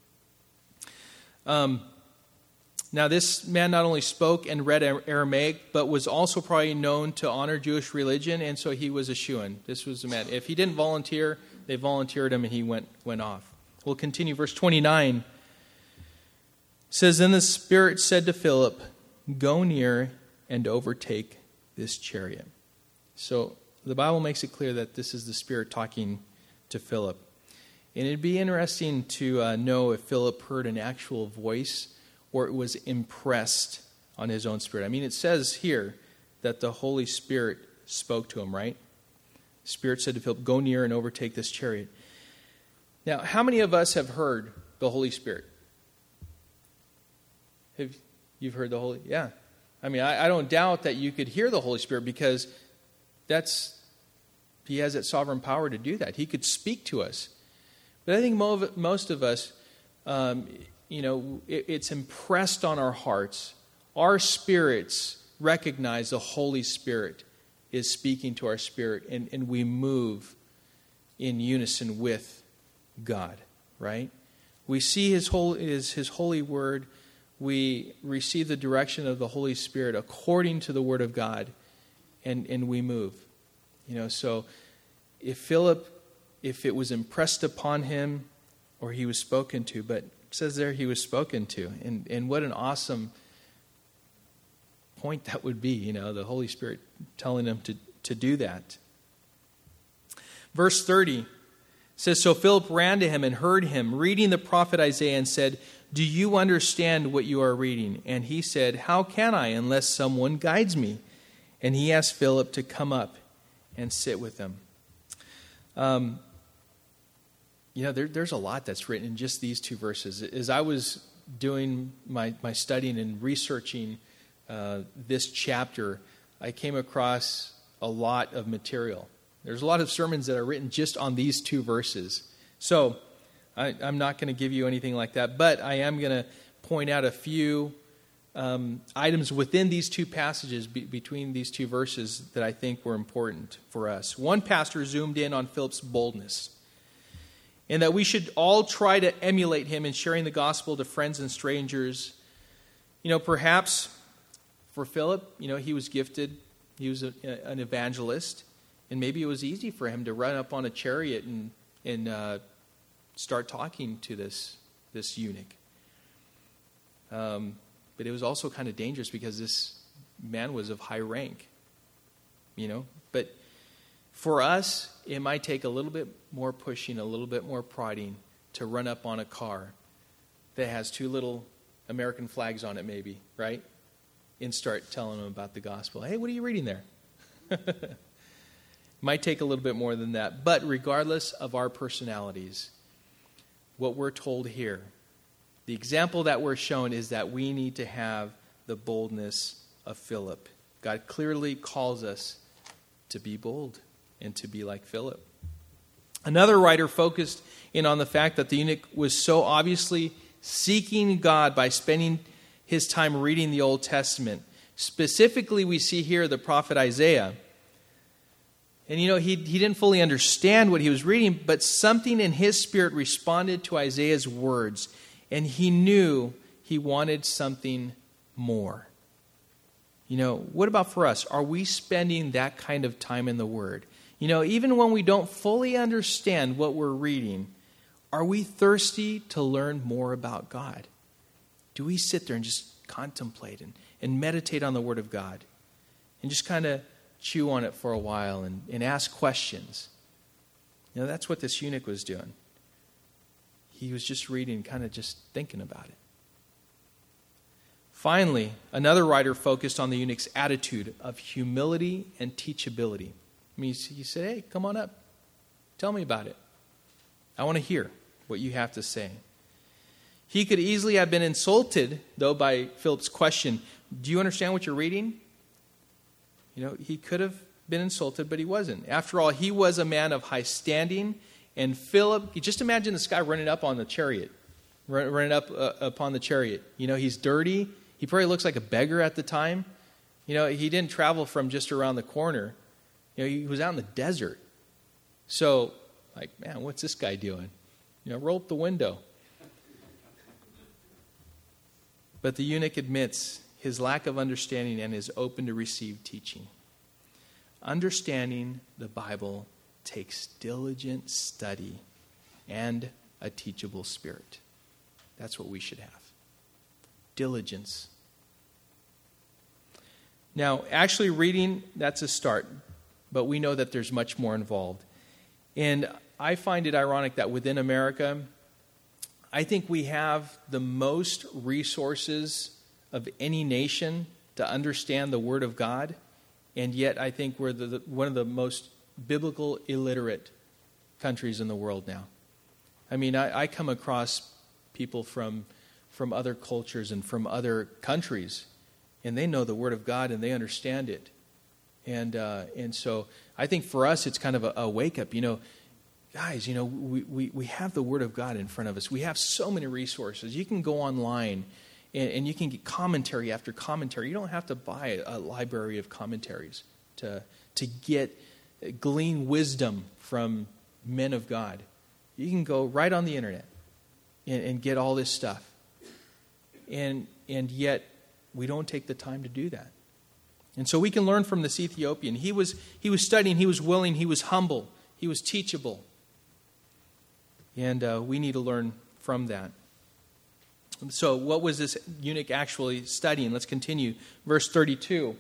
Um, now, this man not only spoke and read Aramaic, but was also probably known to honor Jewish religion, and so he was a shoo-in. This was the man. If he didn't volunteer, they volunteered him, and he went went off. We'll continue. Verse twenty-nine it says, Then the Spirit said to Philip, Go near and overtake this chariot. So the Bible makes it clear that this is the Spirit talking to Philip. And it'd be interesting to uh, know if Philip heard an actual voice or it was impressed on his own spirit. I mean, it says here that the Holy Spirit spoke to him, right? Spirit said to Philip, go near and overtake this chariot. Now, how many of us have heard the Holy Spirit? Have you've heard the Holy? Yeah. I mean, I, I don't doubt that you could hear the Holy Spirit because that's He has that sovereign power to do that. He could speak to us. But I think most of us, um, you know, it, it's impressed on our hearts. Our spirits recognize the Holy Spirit is speaking to our spirit, and, and we move in unison with God, right? We see His whole, His, His holy word. We receive the direction of the Holy Spirit according to the word of God, and, and we move. You know, so if Philip, if it was impressed upon him or he was spoken to, but it says there he was spoken to. And, and what an awesome point that would be, you know, the Holy Spirit telling him to, to do that. Verse thirty says, so Philip ran to him and heard him reading the prophet Isaiah and said, do you understand what you are reading? And he said, how can I unless someone guides me? And he asked Philip to come up and sit with them. Um, you know, there, there's a lot that's written in just these two verses. As I was doing my, my studying and researching uh, this chapter, I came across a lot of material. There's a lot of sermons that are written just on these two verses. So I, I'm not going to give you anything like that, but I am going to point out a few Um, items within these two passages, be, between these two verses, that I think were important for us. One pastor zoomed in on Philip's boldness, and that we should all try to emulate him in sharing the gospel to friends and strangers. You know, perhaps for Philip, you know, he was gifted, he was a, an evangelist, and maybe it was easy for him to run up on a chariot and and uh, start talking to this this eunuch. Um. But it was also kind of dangerous because this man was of high rank, you know. But for us, it might take a little bit more pushing, a little bit more prodding to run up on a car that has two little American flags on it maybe, right? And start telling them about the gospel. Hey, what are you reading there? Might take a little bit more than that. But regardless of our personalities, what we're told here, the example that we're shown is that we need to have the boldness of Philip. God clearly calls us to be bold and to be like Philip. Another writer focused in on the fact that the eunuch was so obviously seeking God by spending his time reading the Old Testament. Specifically, we see here the prophet Isaiah. And you know, he, he didn't fully understand what he was reading, but something in his spirit responded to Isaiah's words. And he knew he wanted something more. You know, what about for us? Are we spending that kind of time in the Word? You know, even when we don't fully understand what we're reading, are we thirsty to learn more about God? Do we sit there and just contemplate and, and meditate on the Word of God? And just kind of chew on it for a while and, and ask questions? You know, that's what this eunuch was doing. He was just reading, kind of just thinking about it. Finally, another writer focused on the eunuch's attitude of humility and teachability. I mean, he said, hey, come on up. Tell me about it. I want to hear what you have to say. He could easily have been insulted, though, by Philip's question, do you understand what you're reading? You know, he could have been insulted, but he wasn't. After all, he was a man of high standing. And Philip, you just imagine this guy running up on the chariot, running up uh, upon the chariot. You know, he's dirty. He probably looks like a beggar at the time. You know, he didn't travel from just around the corner. You know, he was out in the desert. So, like, man, what's this guy doing? You know, roll up the window. But the eunuch admits his lack of understanding and is open to receive teaching. Understanding the Bible takes diligent study and a teachable spirit. That's what we should have. Diligence. Now, actually reading, that's a start, but we know that there's much more involved. And I find it ironic that within America, I think we have the most resources of any nation to understand the Word of God, and yet I think we're the, the, one of the most biblical illiterate countries in the world now. I mean, I, I come across people from from other cultures and from other countries, and they know the Word of God and they understand it. And uh, and so I think for us it's kind of a, a wake-up. You know, guys, you know, we, we, we have the Word of God in front of us. We have so many resources. You can go online and, and you can get commentary after commentary. You don't have to buy a, a library of commentaries to to get glean wisdom from men of God. You can go right on the internet and, and get all this stuff. And and yet we don't take the time to do that. And so we can learn from this Ethiopian. He was he was studying, he was willing, he was humble, he was teachable. And uh, we need to learn from that. So what was this eunuch actually studying? Let's continue. Verse thirty-two.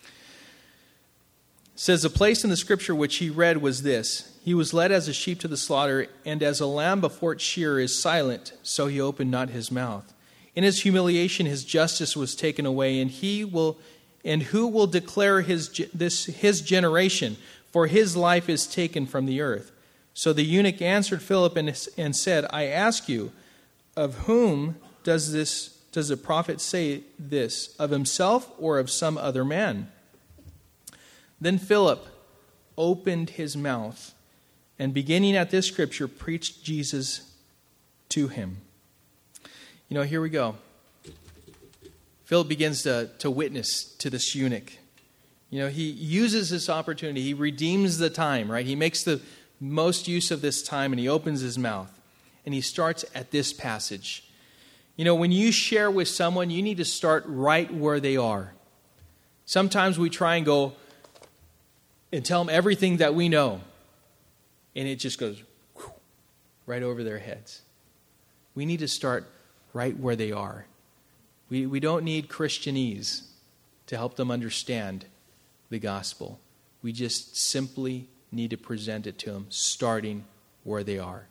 It says, the place in the scripture which he read was this: he was led as a sheep to the slaughter, and as a lamb before its shearer is silent, so he opened not his mouth. In his humiliation his justice was taken away, and he will and who will declare his this his generation? For his life is taken from the earth. So the eunuch answered Philip and, and said, I ask you, of whom does this does the prophet say this, of himself or of some other man? Then Philip opened his mouth, and beginning at this scripture, preached Jesus to him. You know, here we go. Philip begins to, to witness to this eunuch. You know, he uses this opportunity. He redeems the time, right? He makes the most use of this time, and he opens his mouth. And he starts at this passage. You know, when you share with someone, you need to start right where they are. Sometimes we try and go and tell them everything that we know, and it just goes whew, right over their heads. We need to start right where they are. We we don't need Christianese to help them understand the gospel. We just simply need to present it to them, starting where they are.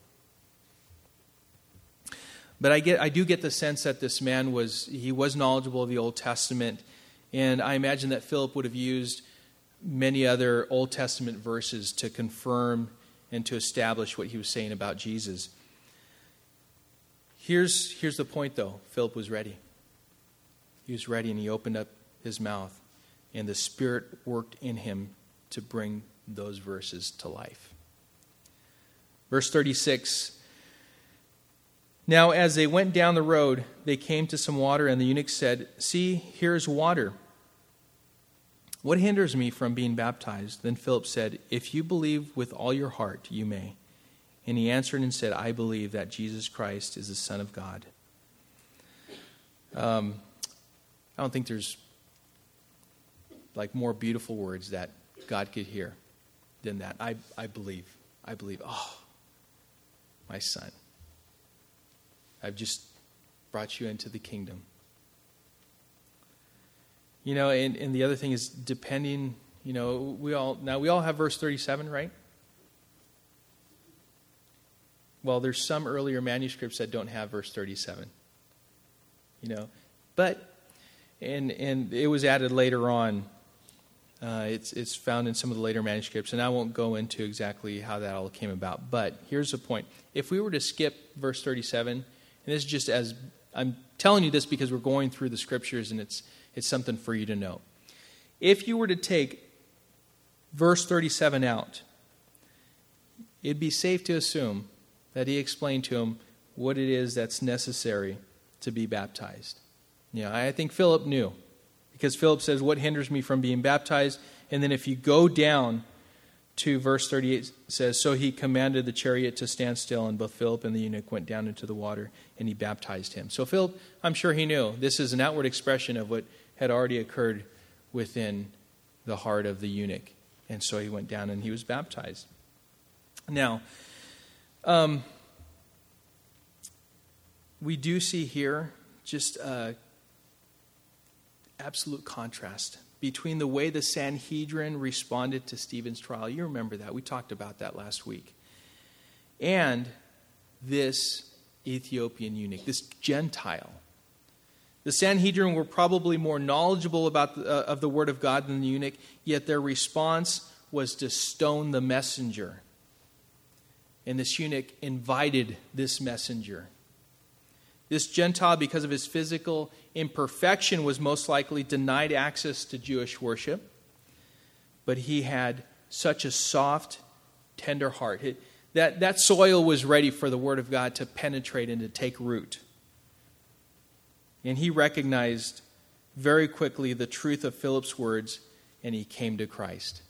But I get I do get the sense that this man was he was knowledgeable of the Old Testament, and I imagine that Philip would have used many other Old Testament verses to confirm and to establish what he was saying about Jesus. Here's, here's the point, though. Philip was ready. He was ready, and he opened up his mouth, and the Spirit worked in him to bring those verses to life. Verse thirty-six. Now as they went down the road, they came to some water, and the eunuch said, See, here is water. What hinders me from being baptized? Then Philip said, If you believe with all your heart, you may. And he answered and said, I believe that Jesus Christ is the Son of God. Um, I don't think there's like more beautiful words that God could hear than that. I, I believe. I believe. Oh, my son. I've just brought you into the kingdom. You know, and, and the other thing is depending, you know, we all, now we all have verse thirty-seven, right? Well, there's some earlier manuscripts that don't have verse thirty-seven. You know, but, and and it was added later on. Uh, it's it's found in some of the later manuscripts, and I won't go into exactly how that all came about. But here's the point. If we were to skip verse thirty-seven, and this is just as, I'm telling you this because we're going through the scriptures, and it's it's something for you to know. If you were to take verse thirty-seven out, it'd be safe to assume that he explained to him what it is that's necessary to be baptized. You know, I think Philip knew, because Philip says, what hinders me from being baptized? And then if you go down to verse thirty-eight, it says, so he commanded the chariot to stand still, and both Philip and the eunuch went down into the water, and he baptized him. So Philip, I'm sure he knew, this is an outward expression of what had already occurred within the heart of the eunuch. And so he went down and he was baptized. Now, um, we do see here just uh, absolute contrast between the way the Sanhedrin responded to Stephen's trial. You remember that. We talked about that last week. And this Ethiopian eunuch, this Gentile. The Sanhedrin were probably more knowledgeable about the, uh, of the word of God than the eunuch, yet their response was to stone the messenger. And this eunuch invited this messenger. This Gentile, because of his physical imperfection, was most likely denied access to Jewish worship. But he had such a soft, tender heart. It, that, that soil was ready for the word of God to penetrate and to take root. And he recognized very quickly the truth of Philip's words, and he came to Christ.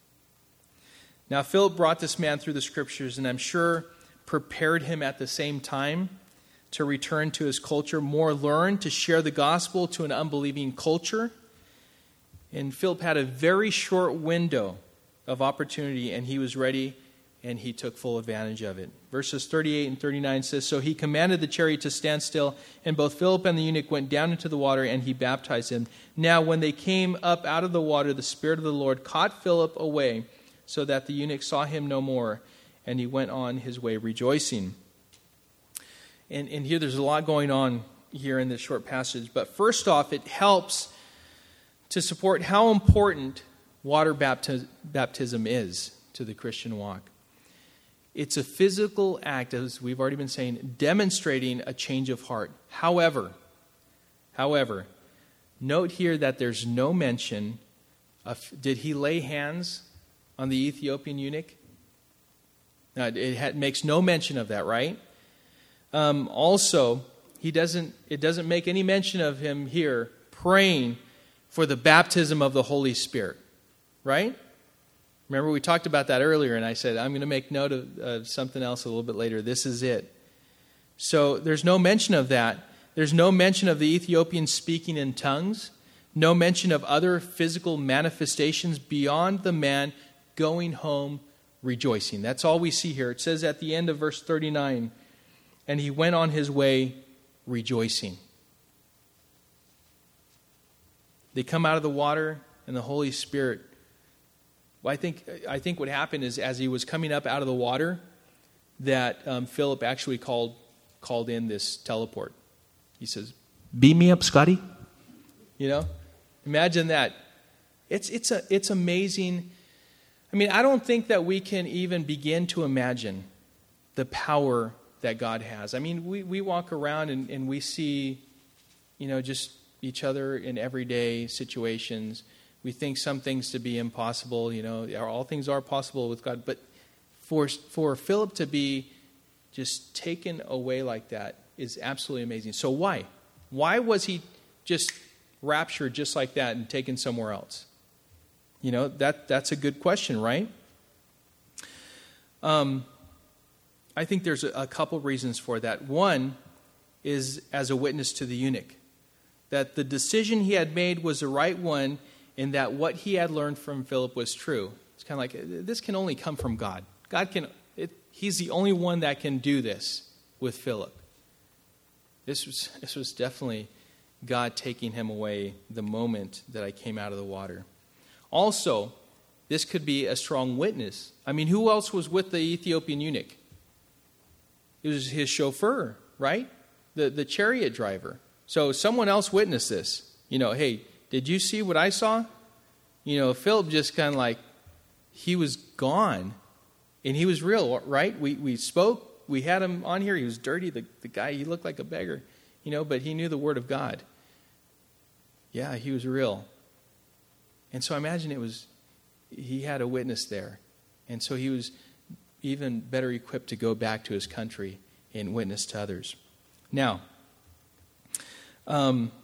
Now, Philip brought this man through the Scriptures, and I'm sure prepared him at the same time to return to his culture, more learned, to share the gospel to an unbelieving culture. And Philip had a very short window of opportunity, and he was ready, and he took full advantage of it. Verses thirty-eight and thirty-nine says, "So he commanded the chariot to stand still, and both Philip and the eunuch went down into the water, and he baptized him. Now when they came up out of the water, the Spirit of the Lord caught Philip away, so that the eunuch saw him no more, and he went on his way rejoicing." And, and here there's a lot going on here in this short passage. But first off, it helps to support how important water bapti- baptism is to the Christian walk. It's a physical act, as we've already been saying, demonstrating a change of heart. However, however, note here that there's no mention of, did he lay hands on the Ethiopian eunuch? Now, it ha- makes no mention of that, right? Um, also, he doesn't. It doesn't make any mention of him here praying for the baptism of the Holy Spirit, right? Remember, we talked about that earlier, and I said, I'm going to make note of, of something else a little bit later. This is it. So there's no mention of that. There's no mention of the Ethiopian speaking in tongues. No mention of other physical manifestations beyond the man going home rejoicing. That's all we see here. It says at the end of verse thirty-nine, "And he went on his way rejoicing." They come out of the water, and the Holy Spirit. Well, I think I think what happened is, as he was coming up out of the water, that um, Philip actually called called in this teleport. He says, "Beam me up, Scotty." You know, imagine that. It's it's a it's amazing. I mean, I don't think that we can even begin to imagine the power that God has. I mean, we, we walk around and, and we see, you know, just each other in everyday situations. We think some things to be impossible, you know, all things are possible with God. But for for Philip to be just taken away like that is absolutely amazing. So why? Why was he just raptured just like that and taken somewhere else? You know, that that's a good question, right? Um, I think there's a, a couple reasons for that. One is as a witness to the eunuch, that the decision he had made was the right one, and that what he had learned from Philip was true. It's kind of like, this can only come from God. God can, it, he's the only one that can do this with Philip. This was, this was definitely God taking him away the moment that I came out of the water. Also, this could be a strong witness. I mean, who else was with the Ethiopian eunuch? It was his chauffeur, right? The, the chariot driver. So someone else witnessed this. You know, hey, did you see what I saw? You know, Philip just kind of like, he was gone. And he was real, right? We we spoke. We had him on here. He was dirty. The, the guy, he looked like a beggar. You know, but he knew the word of God. Yeah, he was real. And so I imagine it was, he had a witness there. And so he was even better equipped to go back to his country and witness to others. Now, um,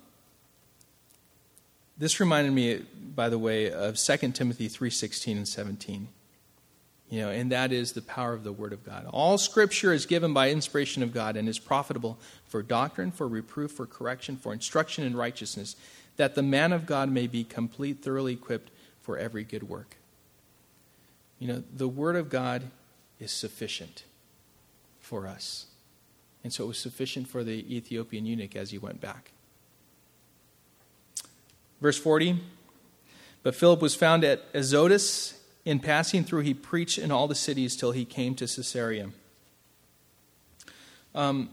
this reminded me, by the way, of Second Timothy three sixteen and seventeen. You know, and that is the power of the Word of God. All Scripture is given by inspiration of God and is profitable for doctrine, for reproof, for correction, for instruction in righteousness, that the man of God may be complete, thoroughly equipped for every good work. You know, the Word of God is sufficient for us. And so it was sufficient for the Ethiopian eunuch as he went back. Verse forty, but Philip was found at Azotus. In passing through, he preached in all the cities till he came to Caesarea. Um,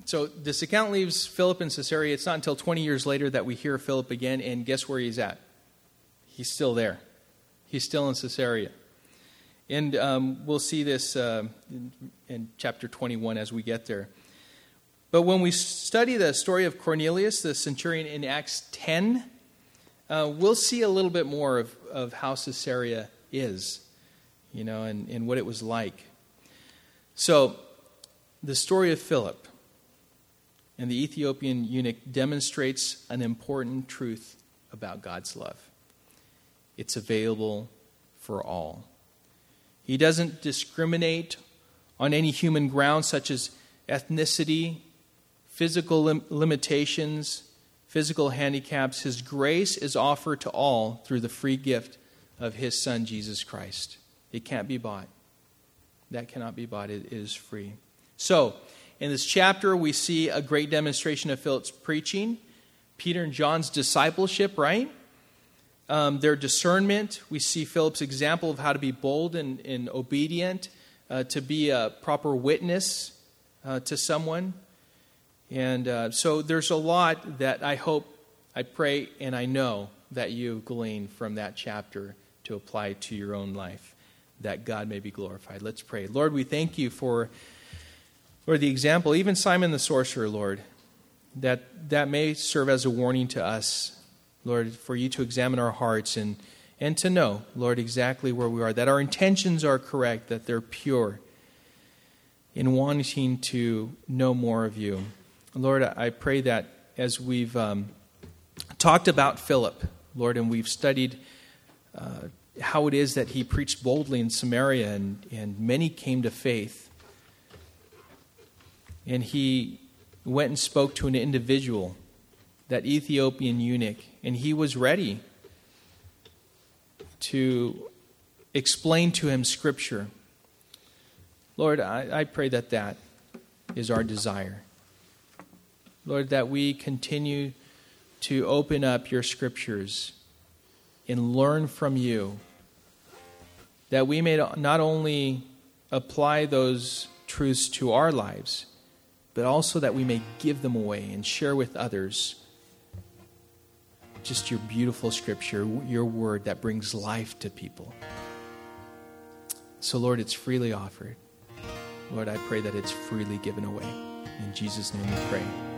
So this account leaves Philip in Caesarea. It's not until twenty years later that we hear Philip again, and guess where he's at? He's still there. He's still in Caesarea. And um, we'll see this uh, in, in chapter twenty-one as we get there. But when we study the story of Cornelius, the centurion, in Acts ten, uh, we'll see a little bit more of, of how Caesarea is, you know, and, and what it was like. So, the story of Philip and the Ethiopian eunuch demonstrates an important truth about God's love. It's available for all. He doesn't discriminate on any human grounds such as ethnicity, physical lim- limitations, physical handicaps. His grace is offered to all through the free gift of His Son, Jesus Christ. It can't be bought. That cannot be bought. It is free. So, in this chapter, we see a great demonstration of Philip's preaching, Peter and John's discipleship, right? Um, their discernment. We see Philip's example of how to be bold and, and obedient, uh, to be a proper witness uh, to someone. And uh, so there's a lot that I hope, I pray, and I know that you glean from that chapter to apply to your own life, that God may be glorified. Let's pray. Lord, we thank you for, Lord, the example, even Simon the sorcerer, Lord, that that may serve as a warning to us, Lord, for you to examine our hearts and, and to know, Lord, exactly where we are, that our intentions are correct, that they're pure in wanting to know more of you. Lord, I pray that as we've um, talked about Philip, Lord, and we've studied uh, how it is that he preached boldly in Samaria and, and many came to faith. And he went and spoke to an individual, that Ethiopian eunuch, and he was ready to explain to him Scripture. Lord, I, I pray that that is our desire. Lord, that we continue to open up your Scriptures and learn from you, that we may not only apply those truths to our lives, but also that we may give them away and share with others just your beautiful Scripture, your word that brings life to people. So, Lord, it's freely offered. Lord, I pray that it's freely given away. In Jesus' name we pray.